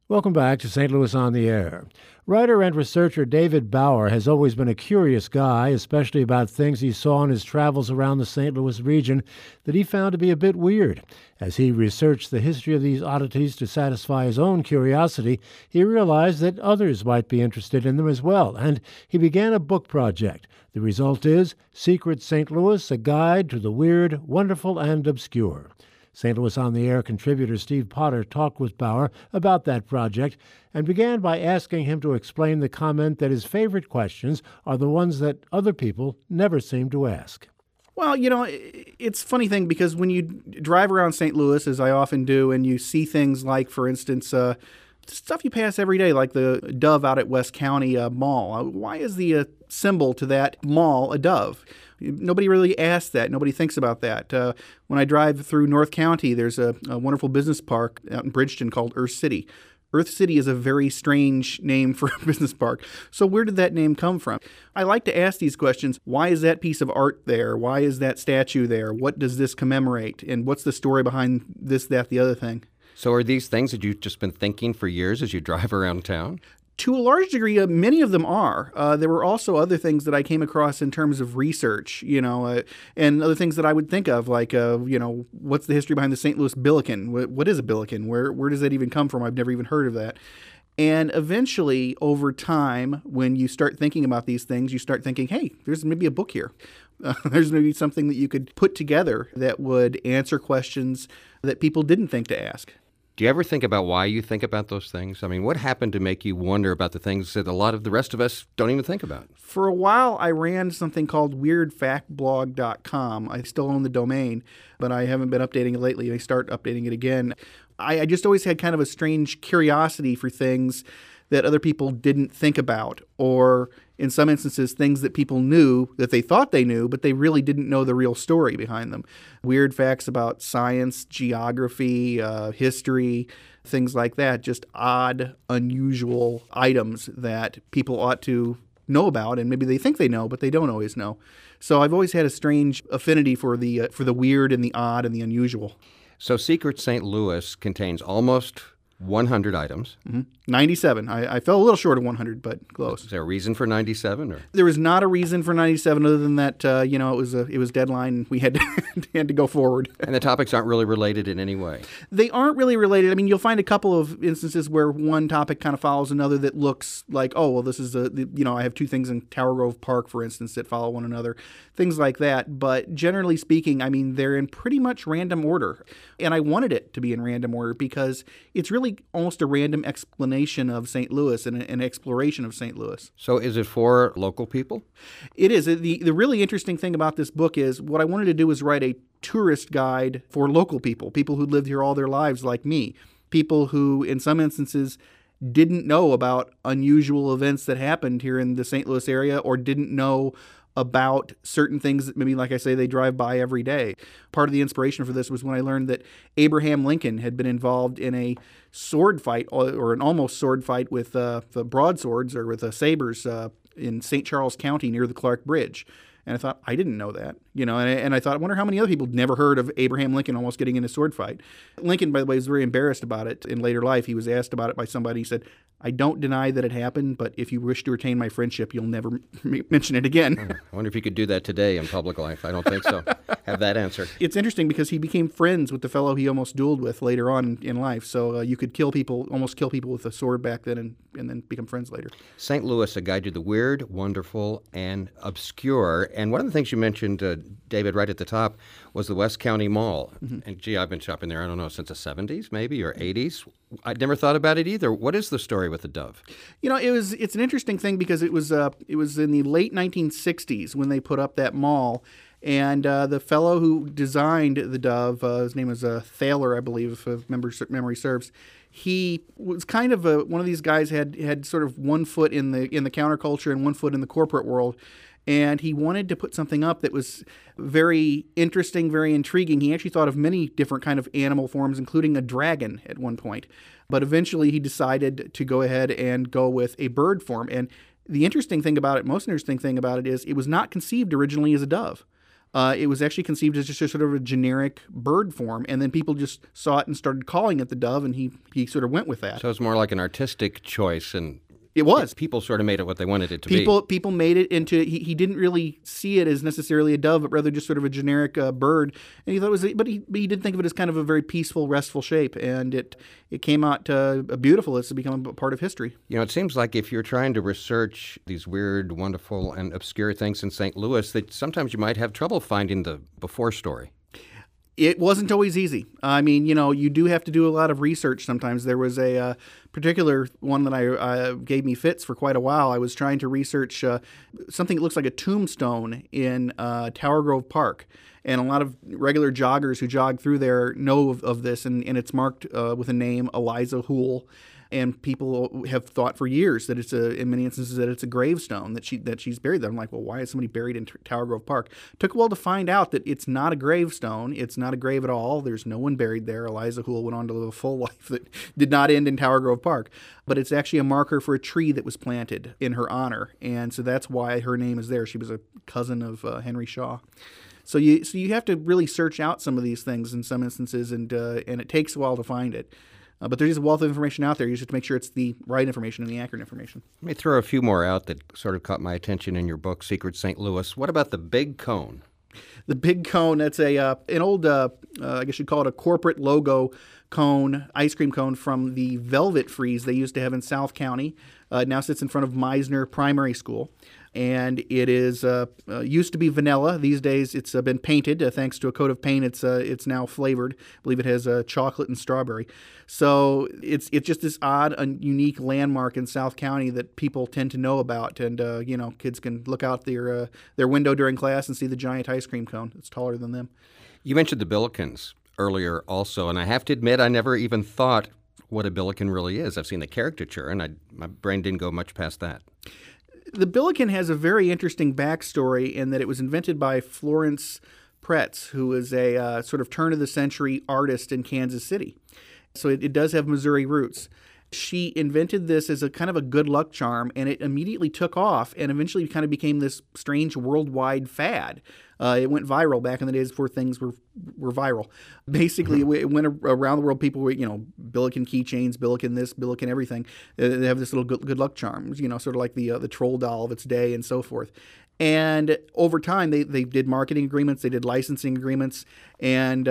Welcome back to St. Louis on the Air. Writer and researcher David Bauer has always been a curious guy, especially about things he saw in his travels around the St. Louis region that he found to be a bit weird. As he researched the history of these oddities to satisfy his own curiosity, he realized that others might be interested in them as well, and he began a book project. The result is Secret St. Louis, a guide to the weird, wonderful, and obscure. St. Louis on the Air contributor Steve Potter talked with Bauer about that project and began by asking him to explain the comment that his favorite questions are the ones that other people never seem to ask. Well, it's a funny thing because when you drive around St. Louis, as I often do, and you see things like, for instance, stuff you pass every day, like the dove out at West County Mall. Why is the symbol to that mall a dove? Nobody really asks that. Nobody thinks about that. When I drive through North County, there's a wonderful business park out in Bridgeton called Earth City. Earth City is a very strange name for a business park. So where did that name come from? I like to ask these questions. Why is that piece of art there? Why is that statue there? What does this commemorate? And what's the story behind this, that, the other thing? So are these things that you've just been thinking for years as you drive around town? To a large degree, many of them are. There were also other things that I came across in terms of research, and other things that I would think of, like, what's the history behind the St. Louis Billiken? What is a Billiken? Where does that even come from? I've never even heard of that. And eventually, over time, when you start thinking about these things, you start thinking, hey, there's maybe a book here. There's maybe something that you could put together that would answer questions that people didn't think to ask. Do you ever think about why you think about those things? I mean, what happened to make you wonder about the things that a lot of the rest of us don't even think about? For a while, I ran something called weirdfactblog.com. I still own the domain, but I haven't been updating it lately. I start updating it again. I just always had kind of a strange curiosity for things that other people didn't think about, or in some instances, things that people knew that they thought they knew, but they really didn't know the real story behind them. Weird facts about science, geography, history, things like that. Just odd, unusual items that people ought to know about, and maybe they think they know, but they don't always know. So I've always had a strange affinity for the weird and the odd and the unusual. So Secret St. Louis contains almost 100 items. Mm-hmm. 97. I fell a little short of 100, but close. Is there a reason for 97? Or? There was not a reason for 97 other than that, it was deadline and we had to go forward. And the topics aren't really related in any way? They aren't really related. I mean, you'll find a couple of instances where one topic kind of follows another that looks like, oh, well, this is I have two things in Tower Grove Park, for instance, that follow one another. Things like that. But generally speaking, I mean, they're in pretty much random order. And I wanted it to be in random order because it's really almost a random explanation of St. Louis and an exploration of St. Louis. So is it for local people? It is. The really interesting thing about this book is what I wanted to do was write a tourist guide for local people who lived here all their lives like me, people who in some instances didn't know about unusual events that happened here in the St. Louis area or didn't know about certain things that maybe, like I say, they drive by every day. Part of the inspiration for this was when I learned that Abraham Lincoln had been involved in a sword fight or an almost sword fight with the broadswords or with sabers in St. Charles County near the Clark Bridge. And I thought, I didn't know that, and I thought, I wonder how many other people never heard of Abraham Lincoln almost getting in a sword fight. Lincoln, by the way, was very embarrassed about it in later life. He was asked about it by somebody. He said, I don't deny that it happened, but if you wish to retain my friendship, you'll never mention it again. I wonder if you could do that today in public life. I don't think so. Have that answer. It's interesting because he became friends with the fellow he almost dueled with later on in life. So you could almost kill people with a sword back then and then become friends later. St. Louis, a guide to the weird, wonderful, and obscure. And one of the things you mentioned, David, right at the top, was the West County Mall. Mm-hmm. And gee, I've been shopping there, I don't know, since the 70s maybe or 80s. I'd never thought about it either. What is the story with the dove? It's an interesting thing because it was in the late 1960s when they put up that mall. And the fellow who designed the dove, his name was Thaler, I believe, if memory serves. He was kind of one of these guys had sort of one foot in the counterculture and one foot in the corporate world. And he wanted to put something up that was very interesting, very intriguing. He actually thought of many different kind of animal forms, including a dragon at one point. But eventually he decided to go ahead and go with a bird form. And the interesting thing about it, most interesting thing about it is it was not conceived originally as a dove. It was actually conceived as just a sort of a generic bird form, and then people just saw it and started calling it the dove, and he sort of went with that. So it's more like an artistic choice, and It was. people sort of made it what they wanted it to be. People made it into. He didn't really see it as necessarily a dove, but rather just sort of a generic bird. And he thought it was, but he did think of it as kind of a very peaceful, restful shape, and it came out beautiful. It's become a part of history. You know, it seems like if you're trying to research these weird, wonderful, and obscure things in St. Louis, that sometimes you might have trouble finding the before story. It wasn't always easy. I mean, you do have to do a lot of research sometimes. There was a particular one that I gave me fits for quite a while. I was trying to research something that looks like a tombstone in Tower Grove Park. And a lot of regular joggers who jog through there know of this, and it's marked with a name, Eliza Houle. And people have thought for years that in many instances, that it's a gravestone, that she's buried there. I'm like, well, why is somebody buried in Tower Grove Park? Took a while to find out that it's not a gravestone. It's not a grave at all. There's no one buried there. Eliza Houle went on to live a full life that did not end in Tower Grove Park. But it's actually a marker for a tree that was planted in her honor. And so that's why her name is there. She was a cousin of Henry Shaw. So you have to really search out some of these things in some instances, and it takes a while to find it. But there's a wealth of information out there. You just have to make sure it's the right information and the accurate information. Let me throw a few more out that sort of caught my attention in your book, Secret St. Louis. What about the Big Cone? The Big Cone, that's an old, I guess you'd call it a corporate logo cone, ice cream cone from the Velvet Freeze they used to have in South County. It now sits in front of Meisner Primary School. And it is used to be vanilla. These days, it's been painted. Thanks to a coat of paint, it's now flavored. I believe it has chocolate and strawberry. So it's just this odd, unique landmark in South County that people tend to know about. And kids can look out their window during class and see the giant ice cream cone. It's taller than them. You mentioned the Billikens earlier, also, and I have to admit, I never even thought what a Billiken really is. I've seen the caricature, and my brain didn't go much past that. The Billiken has a very interesting backstory in that it was invented by Florence Pretz, who was a sort of turn-of-the-century artist in Kansas City. So it does have Missouri roots. She invented this as a kind of a good luck charm, and it immediately took off and eventually kind of became this strange worldwide fad. It went viral back in the days before things were viral. Basically, it went around the world. People were, Billiken keychains, Billiken this, Billiken everything. They have this little good luck charm, sort of like the troll doll of its day and so forth. And over time, they did marketing agreements, they did licensing agreements, and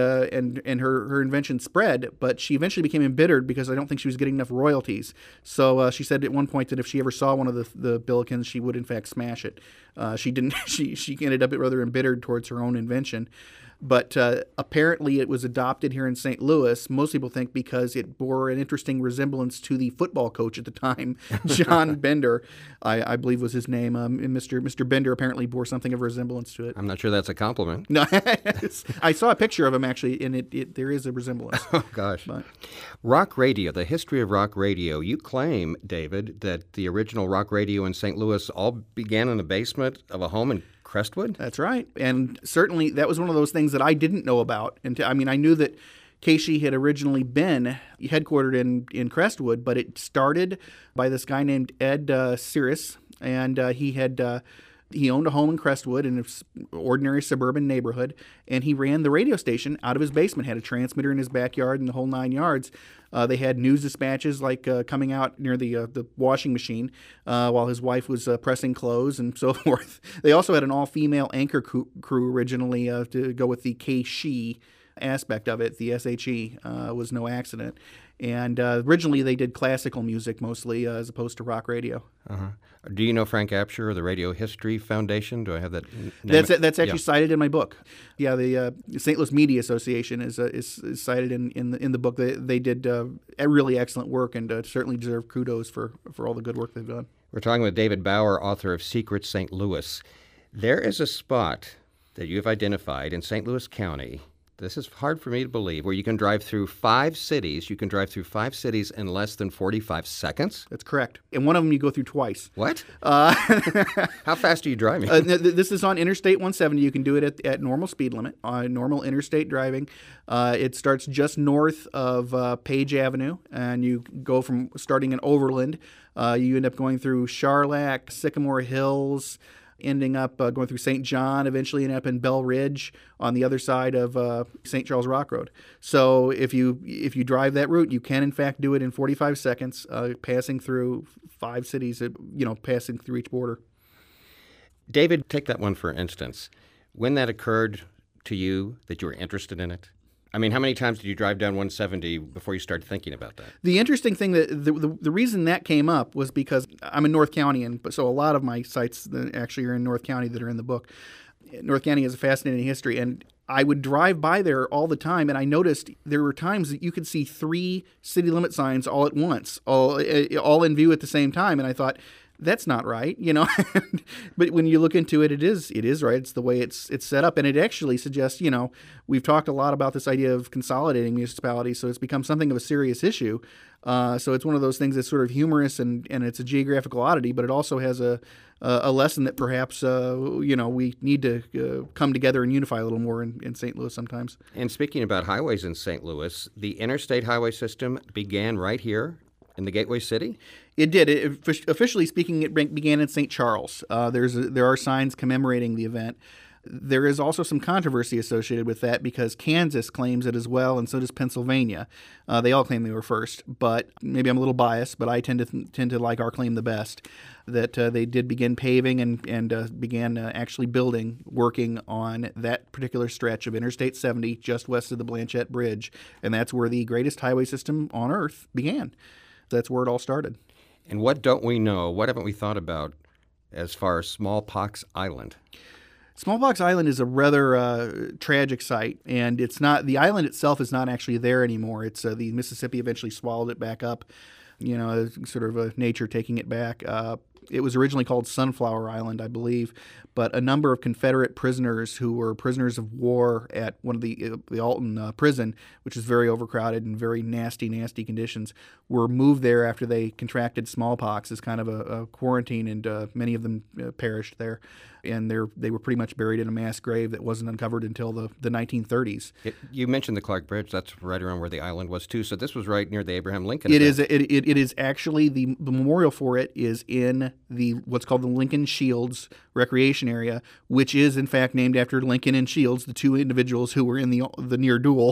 her invention spread. But she eventually became embittered because I don't think she was getting enough royalties. So she said at one point that if she ever saw one of the Billikens, she would in fact smash it. She didn't. She ended up rather embittered towards her own invention. But apparently it was adopted here in St. Louis. Most people think because it bore an interesting resemblance to the football coach at the time, John Bender, I believe was his name. And Mr. Bender apparently bore something of a resemblance to it. I'm not sure that's a compliment. No, I saw a picture of him actually, and there is a resemblance. Oh, gosh. But Rock radio, the history of rock radio. You claim, David, that the original rock radio in St. Louis all began in the basement of a home in Crestwood? That's right. And certainly that was one of those things that I didn't know about. I knew that KSHE had originally been headquartered in Crestwood, but it started by this guy named Ed Cirrus, and he owned a home in Crestwood in an ordinary suburban neighborhood, and he ran the radio station out of his basement, had a transmitter in his backyard and the whole 9 yards. They had news dispatches coming out near the washing machine while his wife was pressing clothes and so forth. They also had an all-female anchor crew originally to go with the KSHE aspect of it. The SHE was no accident. And originally they did classical music mostly as opposed to rock radio. Uh-huh. Do you know Frank Apsher or the Radio History Foundation? Do I have that name? That's actually cited in my book. Yeah, the St. Louis Media Association is cited in the book. They did really excellent work and certainly deserve kudos for all the good work they've done. We're talking with David Bauer, author of Secret St. Louis. There is a spot that you have identified in St. Louis County. This is hard for me to believe, where you can drive through 5 cities. You can drive through 5 cities in less than 45 seconds? That's correct. And one of them you go through twice. What? How fast are you driving? This is on Interstate 170. You can do it at normal speed limit, normal interstate driving. It starts just north of Page Avenue, and you go from starting in Overland. You end up going through Charlac, Sycamore Hills, ending up going through St. John, eventually ending up in Bell Ridge on the other side of St. Charles Rock Road. So if you drive that route, you can in fact do it in 45 seconds, passing through 5 cities, passing through each border. David, take that one for instance. When that occurred to you that you were interested in it, I mean, how many times did you drive down 170 before you started thinking about that? The interesting thing, that the reason that came up was because I'm in North County, and so a lot of my sites actually are in North County that are in the book. North County has a fascinating history, and I would drive by there all the time, and I noticed there were times that you could see 3 city limit signs all at once, all in view at the same time, and I thought, that's not right, But when you look into it, it is right. It's the way it's set up, and it actually suggests, we've talked a lot about this idea of consolidating municipalities, so it's become something of a serious issue. So it's one of those things that's sort of humorous, and it's a geographical oddity, but it also has a lesson that perhaps we need to come together and unify a little more in St. Louis sometimes. And speaking about highways in St. Louis, the interstate highway system began right here in the Gateway City? It did. Officially speaking, it began in St. Charles. There are signs commemorating the event. There is also some controversy associated with that because Kansas claims it as well, and so does Pennsylvania. They all claim they were first, but maybe I'm a little biased, but I tend to like our claim the best, that they did begin paving and began actually working on that particular stretch of Interstate 70 just west of the Blanchette Bridge, and that's where the greatest highway system on earth began. That's where it all started. And what don't we know? What haven't we thought about as far as Smallpox Island? Smallpox Island is a rather tragic site, and it's not. The island itself is not actually there anymore. It's the Mississippi eventually swallowed it back up. Sort of nature taking it back. It was originally called Sunflower Island, I believe, but a number of Confederate prisoners who were prisoners of war at one of the Alton prison, which is very overcrowded and very nasty conditions, were moved there after they contracted smallpox as kind of a quarantine, and many of them perished there. And they were pretty much buried in a mass grave that wasn't uncovered until the 1930s. You mentioned the Clark Bridge. That's right around where the island was, too. So this was right near the Abraham Lincoln event. It is actually, the memorial for it is in what's called the Lincoln Shields Recreation Area, which is, in fact, named after Lincoln and Shields, the two individuals who were in the near duel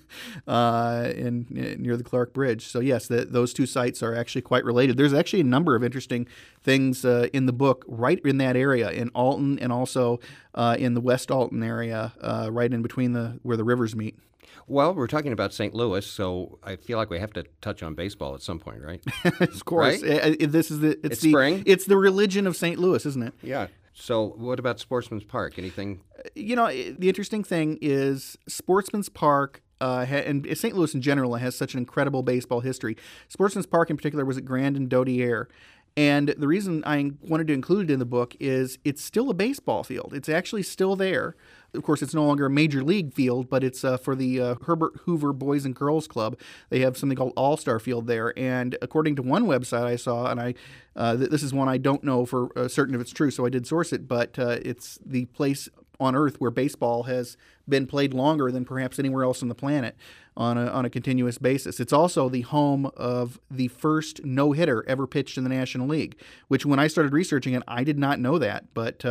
near the Clark Bridge. So, yes, those two sites are actually quite related. There's actually a number of interesting things in the book right in that area, in Alton and also in the West Alton area, right in between where the rivers meet. Well, we're talking about St. Louis, so I feel like we have to touch on baseball at some point, right? Of course. Right? It's spring? It's the religion of St. Louis, isn't it? Yeah. So what about Sportsman's Park? Anything? The interesting thing is Sportsman's Park, and St. Louis in general has such an incredible baseball history. Sportsman's Park in particular was at Grand and Dodier. And the reason I wanted to include it in the book is it's still a baseball field. It's actually still there. Of course, it's no longer a major league field, but it's for the Herbert Hoover Boys and Girls Club. They have something called All-Star Field there. And according to one website I saw, and this is one I don't know for certain if it's true, so I did source it, but it's the place on Earth where baseball has been played longer than perhaps anywhere else on the planet on a continuous basis. It's also the home of the first no-hitter ever pitched in the National League, which when I started researching it, I did not know that. But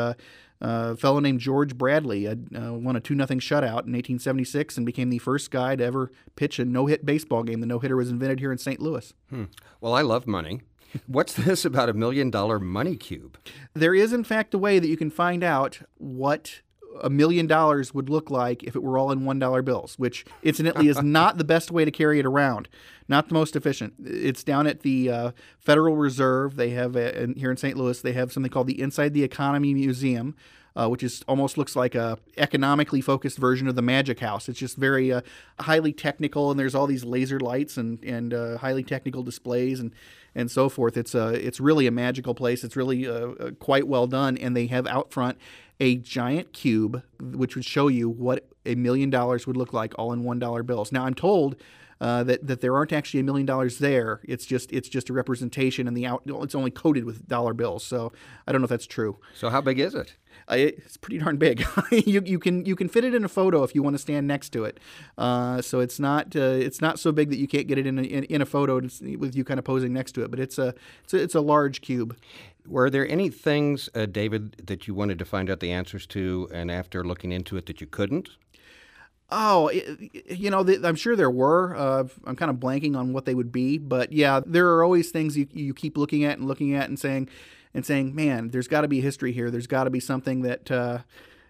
a fellow named George Bradley won a 2-0 shutout in 1876 and became the first guy to ever pitch a no-hit baseball game. The no-hitter was invented here in St. Louis. Well, I love money. What's this about $1 million money cube? There is, in fact, a way that you can find out what $1 million would look like if it were all in $1 bills, which incidentally is not the best way to carry it around, not the most efficient. It's down at the Federal Reserve. They have here in St. Louis, they have something called the Inside the Economy Museum, which almost looks like a economically focused version of the Magic House. It's just very highly technical, and there's all these laser lights and highly technical displays and so forth. It's really a magical place. It's really quite well done, and they have out front a giant cube which would show you what $1 million would look like all in $1 bills. Now, I'm told that there aren't actually $1 million there. It's just a representation, and it's only coated with dollar bills. So I don't know if that's true. So how big is it? It's pretty darn big. you can fit it in a photo if you want to stand next to it. So it's not so big that you can't get it in a photo with you kind of posing next to it. But it's a large cube. Were there any things, David, that you wanted to find out the answers to, and after looking into it that you couldn't? Oh, I'm sure there were. I'm kind of blanking on what they would be, but yeah, there are always things you keep looking at and saying, man, there's got to be a history here. There's got to be something that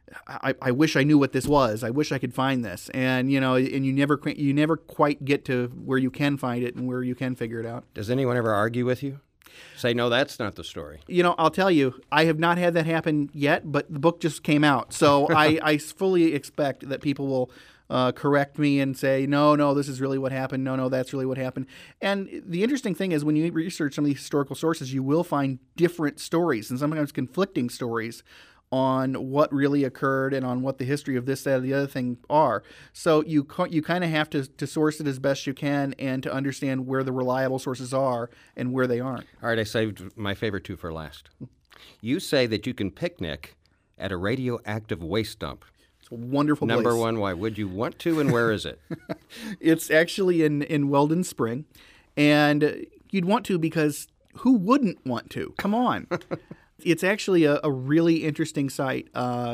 I wish I knew what this was. I wish I could find this, and you never quite get to where you can find it and where you can figure it out. Does anyone ever argue with you? Say, no, that's not the story. I'll tell you, I have not had that happen yet, but the book just came out, so I fully expect that people will correct me and say, no, this is really what happened. No, that's really what happened. And the interesting thing is when you research some of these historical sources, you will find different stories and sometimes conflicting stories on what really occurred and on what the history of this, that, or the other thing are. So you kind of have to source it as best you can and to understand where the reliable sources are and where they aren't. All right, I saved my favorite two for last. You say that you can picnic at a radioactive waste dump. It's a wonderful place. Number one, why would you want to, and where is it? It's actually in Weldon Spring, and you'd want to because who wouldn't want to? Come on. It's actually a really interesting site.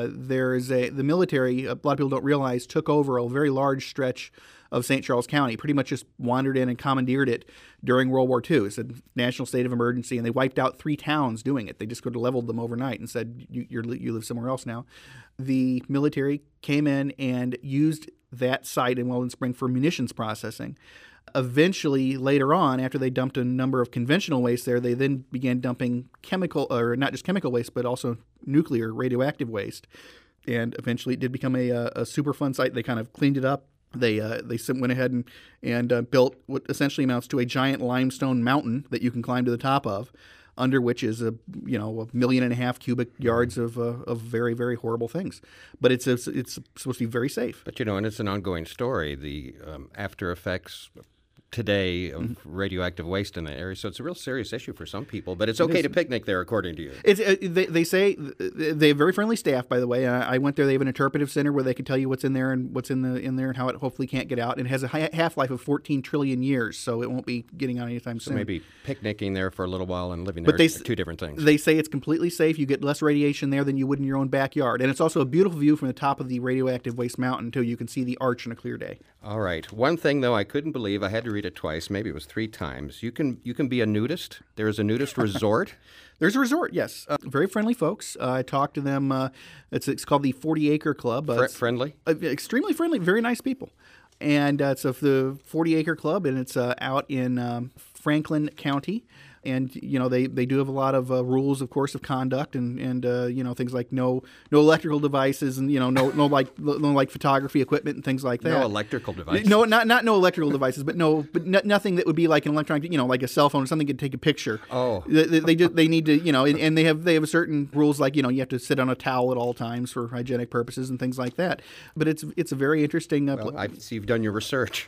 The military, a lot of people don't realize, took over a very large stretch of St. Charles County, pretty much just wandered in and commandeered it during World War II. It's a national state of emergency, and they wiped out 3 towns doing it. They just could have leveled them overnight and said, you live somewhere else now. The military came in and used that site in Weldon Spring for munitions processing. Eventually, later on, after they dumped a number of conventional waste there, they then began dumping not just chemical waste, but also nuclear radioactive waste. And eventually it did become a Superfund site. They kind of cleaned it up. They went ahead and built what essentially amounts to a giant limestone mountain that you can climb to the top of, under which is a 1.5 million cubic yards of very, very horrible things. But it's supposed to be very safe. But and it's an ongoing story. The after effects today of radioactive waste in the area. So it's a real serious issue for some people, but it's okay to picnic there, according to you. They say they have very friendly staff, by the way. I went there. They have an interpretive center where they can tell you what's in there and what's in there and how it hopefully can't get out. And it has a half-life of 14 trillion years, so it won't be getting out anytime soon. So maybe picnicking there for a little while and living there are two different things. They say it's completely safe. You get less radiation there than you would in your own backyard. And it's also a beautiful view from the top of the radioactive waste mountain, too. You can see the arch on a clear day. All right. One thing, though, I couldn't believe, I had to read it twice, maybe it was 3 times. You can be a nudist. There is a nudist resort. There's a resort, yes. Very friendly folks. I talked to them. It's called the 40 Acre Club. Friendly? Extremely friendly, very nice people. And it's the 40 Acre Club, and it's out in Franklin County. And they do have a lot of rules, of course, of conduct, and things like no electrical devices, and no like photography equipment and things like that. No electrical devices. No, not no electrical devices, but nothing that would be like an electronic, like a cell phone or something could take a picture. Oh, they need to, and they have certain rules like you have to sit on a towel at all times for hygienic purposes and things like that. But it's a very interesting. I see you've done your research.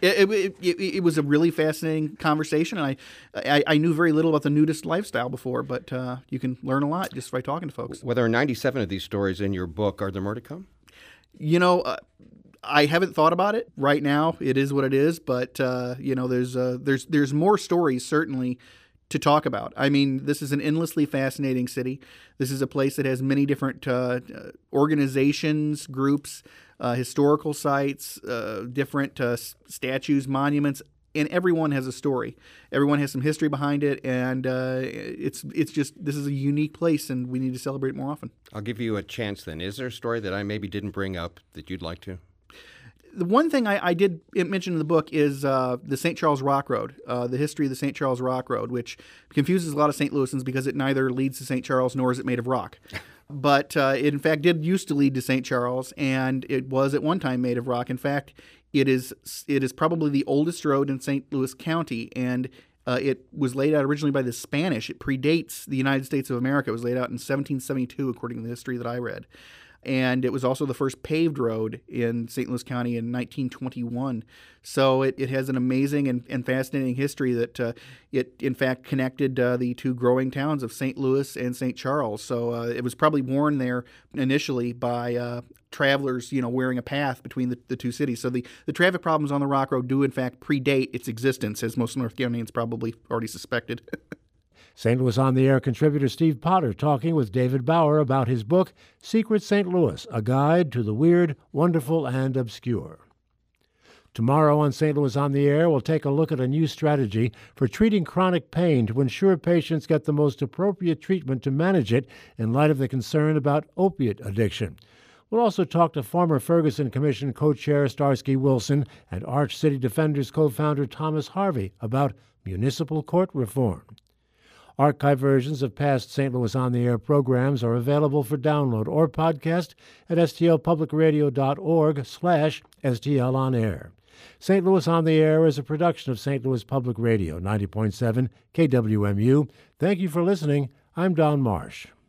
It was a really fascinating conversation, and I knew very little about the nudist lifestyle before, but you can learn a lot just by talking to folks. Well, there are 97 of these stories in your book. Are there more to come? I haven't thought about it right now. It is what it is, but there's more stories certainly to talk about. I mean, this is an endlessly fascinating city. This is a place that has many different organizations, groups, historical sites, different statues, monuments. And everyone has a story. Everyone has some history behind it, and it's just this is a unique place, and we need to celebrate it more often. I'll give you a chance then. Is there a story that I maybe didn't bring up that you'd like to? The one thing I did mention in the book is the St. Charles Rock Road, the history of the St. Charles Rock Road, which confuses a lot of St. Louisans because it neither leads to St. Charles nor is it made of rock. But it, in fact, did used to lead to St. Charles, and it was at one time made of rock. In fact, it is probably the oldest road in St. Louis County, and it was laid out originally by the Spanish. It predates the United States of America. It was laid out in 1772, according to the history that I read. And it was also the first paved road in St. Louis County in 1921. So it has an amazing and fascinating history that it, in fact, connected the two growing towns of St. Louis and St. Charles. So it was probably worn there initially by travelers, wearing a path between the two cities. So the traffic problems on the Rock Road do, in fact, predate its existence, as most North Countyans probably already suspected. St. Louis on the Air contributor Steve Potter talking with David Bauer about his book, Secret St. Louis, A Guide to the Weird, Wonderful, and Obscure. Tomorrow on St. Louis on the Air, we'll take a look at a new strategy for treating chronic pain to ensure patients get the most appropriate treatment to manage it in light of the concern about opiate addiction. We'll also talk to former Ferguson Commission co-chair Starsky Wilson and Arch City Defenders co-founder Thomas Harvey about municipal court reform. Archive versions of past St. Louis on the Air programs are available for download or podcast at stlpublicradio.org/stlonair. St. Louis on the Air is a production of St. Louis Public Radio, 90.7 KWMU. Thank you for listening. I'm Don Marsh.